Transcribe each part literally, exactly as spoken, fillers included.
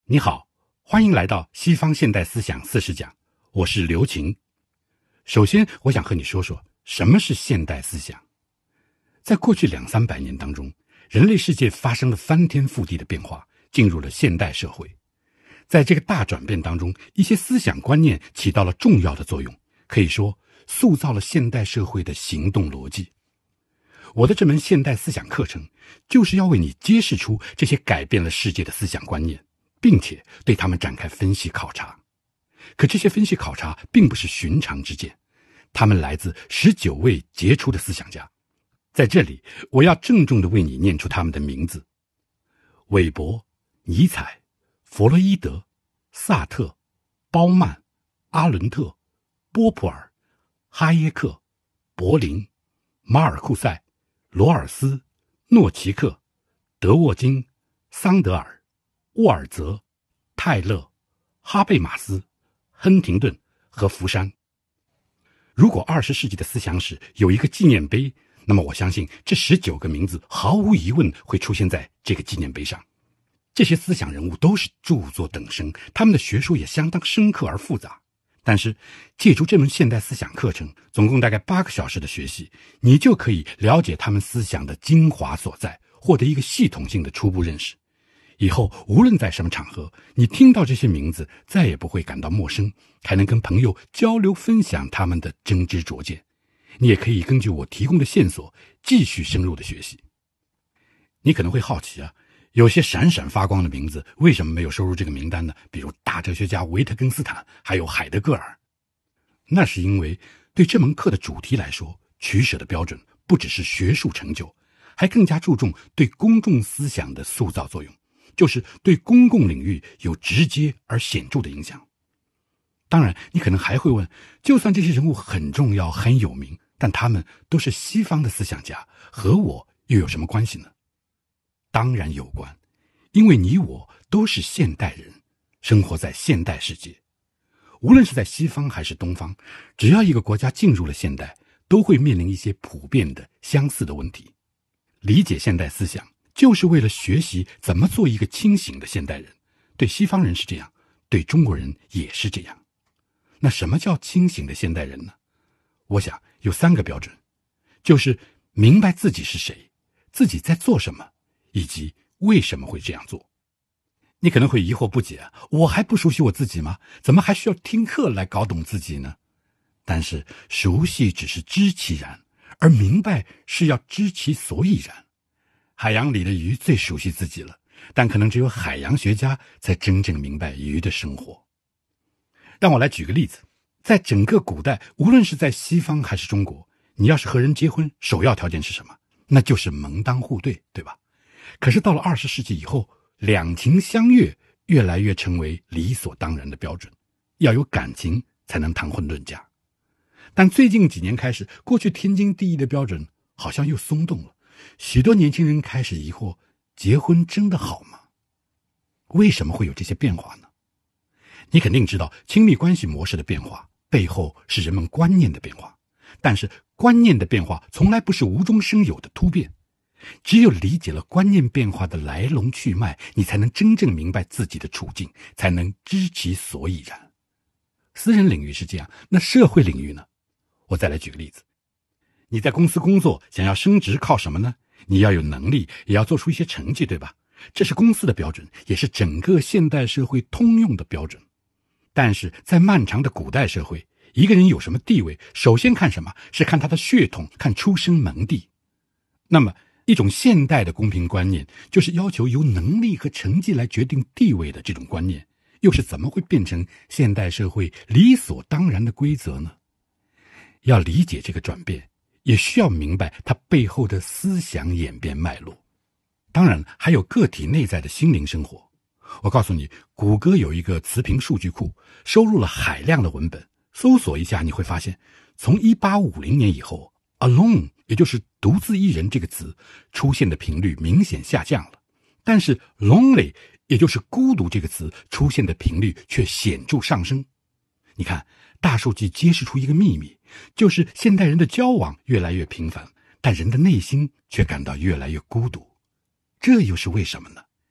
你好，欢迎来到西方现代思想四十讲，我是刘擎。首先，我想和你说说什么是现代思想。在过去两三百年当中，人类世界发生了翻天覆地的变化，进入了现代社会。在这个大转变当中，一些思想观念起到了重要的作用，可以说塑造了现代社会的行动逻辑。我的这门现代思想课程，就是要为你揭示出这些改变了世界的思想观念，并且对他们展开分析考察。可这些分析考察并不是寻常之见，他们来自十九位杰出的思想家。在这里，我要郑重地为你念出他们的名字：韦伯、尼采、弗洛伊德、萨特、褒曼、阿伦特、波普尔、哈耶克、柏林、马尔库塞、罗尔斯、诺奇克、德沃金、桑德尔、沃尔泽、泰勒、哈贝马斯、亨廷顿和福山。如果二十世纪的思想史有一个纪念碑，那么我相信这十九个名字毫无疑问会出现在这个纪念碑上。这些思想人物都是著作等身，他们的学说也相当深刻而复杂。但是借助这门现代思想课程，总共大概八个小时的学习，你就可以了解他们思想的精华所在，获得一个系统性的初步认识。以后无论在什么场合，你听到这些名字再也不会感到陌生，还能跟朋友交流分享他们的真知灼见。你也可以根据我提供的线索继续深入的学习。你可能会好奇啊，有些闪闪发光的名字为什么没有收入这个名单呢？比如大哲学家维特根斯坦，还有海德格尔。那是因为对这门课的主题来说，取舍的标准不只是学术成就，还更加注重对公众思想的塑造作用，就是对公共领域有直接而显著的影响。当然，你可能还会问，就算这些人物很重要很有名，但他们都是西方的思想家，和我又有什么关系呢？当然有关，因为你我都是现代人，生活在现代世界。无论是在西方还是东方，只要一个国家进入了现代，都会面临一些普遍的相似的问题。理解现代思想，就是为了学习怎么做一个清醒的现代人。对西方人是这样，对中国人也是这样。那什么叫清醒的现代人呢？我想有三个标准，就是明白自己是谁，自己在做什么，以及为什么会这样做。你可能会疑惑不解，我还不熟悉我自己吗？怎么还需要听课来搞懂自己呢？但是熟悉只是知其然，而明白是要知其所以然。海洋里的鱼最熟悉自己了，但可能只有海洋学家才真正明白鱼的生活。让我来举个例子，在整个古代，无论是在西方还是中国，你要是和人结婚，首要条件是什么？那就是门当户对，对吧？可是到了二十世纪以后，两情相悦越来越成为理所当然的标准，要有感情才能谈婚论嫁。但最近几年开始，过去天经地义的标准好像又松动了，许多年轻人开始疑惑，结婚真的好吗？为什么会有这些变化呢？你肯定知道，亲密关系模式的变化背后是人们观念的变化，但是观念的变化从来不是无中生有的突变。只有理解了观念变化的来龙去脉，你才能真正明白自己的处境，才能知其所以然。私人领域是这样，那社会领域呢？我再来举个例子。你在公司工作，想要升职靠什么呢？你要有能力，也要做出一些成绩，对吧？这是公司的标准，也是整个现代社会通用的标准。但是在漫长的古代社会，一个人有什么地位，首先看什么？是看他的血统，看出生门第。那么一种现代的公平观念，就是要求由能力和成绩来决定地位的这种观念，又是怎么会变成现代社会理所当然的规则呢？要理解这个转变，也需要明白它背后的思想演变脉络。当然还有个体内在的心灵生活。我告诉你，谷歌有一个词频数据库，收录了海量的文本，搜索一下你会发现，从一八五零年以后， alone 也就是独自一人这个词出现的频率明显下降了，但是 lonely 也就是孤独这个词出现的频率却显著上升。你看，大数据揭示出一个秘密，就是现代人的交往越来越频繁，但人的内心却感到越来越孤独。这又是为什么呢？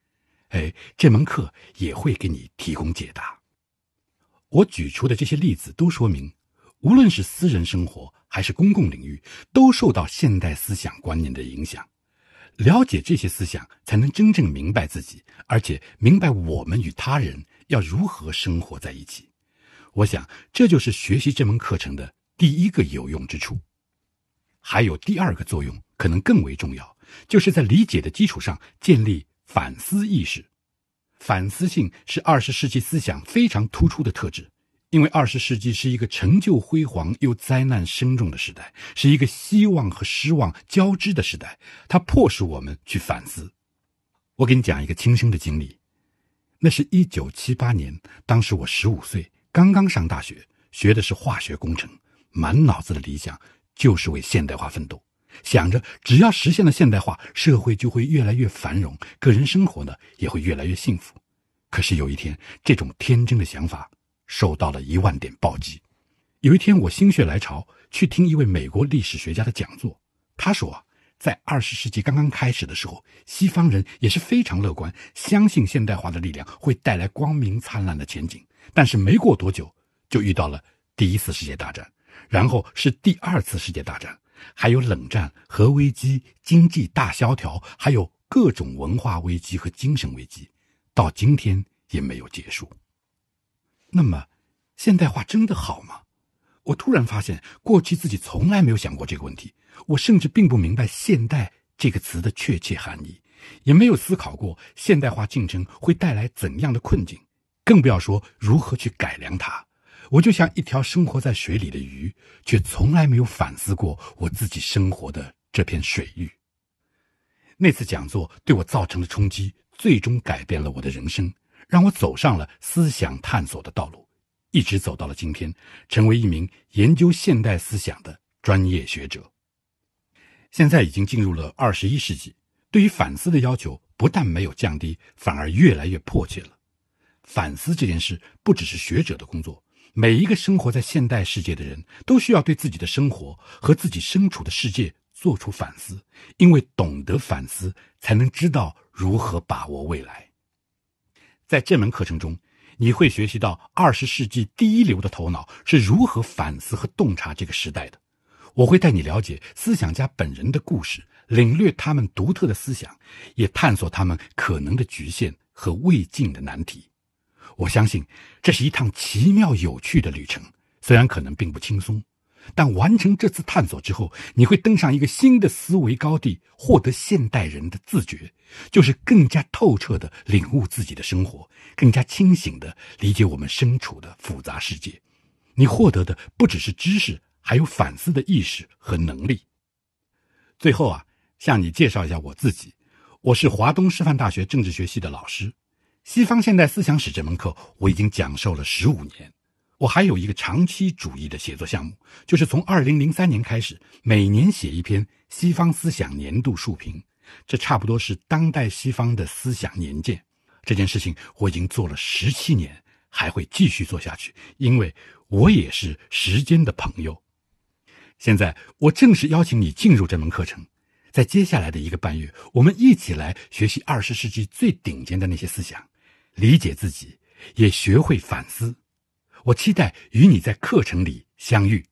哎，这门课也会给你提供解答。我举出的这些例子都说明，无论是私人生活还是公共领域，都受到现代思想观念的影响。了解这些思想，才能真正明白自己，而且明白我们与他人要如何生活在一起。我想，这就是学习这门课程的第一个有用之处。还有第二个作用，可能更为重要，就是在理解的基础上建立反思意识。反思性是二十世纪思想非常突出的特质，因为二十世纪是一个成就辉煌又灾难深重的时代，是一个希望和失望交织的时代，它迫使我们去反思。我给你讲一个亲身的经历，那是一九七八年，当时我十五岁，刚刚上大学，学的是化学工程，满脑子的理想就是为现代化奋斗，想着只要实现了现代化，社会就会越来越繁荣，个人生活呢也会越来越幸福。可是有一天，这种天真的想法受到了一万点暴击。有一天我心血来潮去听一位美国历史学家的讲座，他说啊，在二十世纪刚刚开始的时候，西方人也是非常乐观，相信现代化的力量会带来光明灿烂的前景。但是没过多久，就遇到了第一次世界大战，然后是第二次世界大战，还有冷战、核危机、经济大萧条，还有各种文化危机和精神危机，到今天也没有结束。那么，现代化真的好吗？我突然发现，过去自己从来没有想过这个问题。我甚至并不明白现代这个词的确切含义，也没有思考过现代化进程会带来怎样的困境，更不要说如何去改良它。我就像一条生活在水里的鱼，却从来没有反思过我自己生活的这片水域。那次讲座对我造成的冲击，最终改变了我的人生，让我走上了思想探索的道路，一直走到了今天，成为一名研究现代思想的专业学者。现在已经进入了二十一世纪，对于反思的要求不但没有降低，反而越来越迫切了。反思这件事不只是学者的工作，每一个生活在现代世界的人都需要对自己的生活和自己身处的世界做出反思，因为懂得反思，才能知道如何把握未来。在这门课程中，你会学习到二十世纪第一流的头脑是如何反思和洞察这个时代的。我会带你了解思想家本人的故事，领略他们独特的思想，也探索他们可能的局限和未尽的难题。我相信这是一趟奇妙有趣的旅程，虽然可能并不轻松，但完成这次探索之后，你会登上一个新的思维高地，获得现代人的自觉，就是更加透彻地领悟自己的生活，更加清醒地理解我们身处的复杂世界。你获得的不只是知识，还有反思的意识和能力。最后啊，向你介绍一下我自己，我是华东师范大学政治学系的老师。西方现代思想史这门课我已经讲授了十五年。我还有一个长期主义的写作项目，就是从二零零三年开始，每年写一篇西方思想年度述评，这差不多是当代西方的思想年鉴。这件事情我已经做了十七年，还会继续做下去，因为我也是时间的朋友。现在我正式邀请你进入这门课程，在接下来的一个半月，我们一起来学习二十世纪最顶尖的那些思想，理解自己，也学会反思。我期待与你在课程里相遇。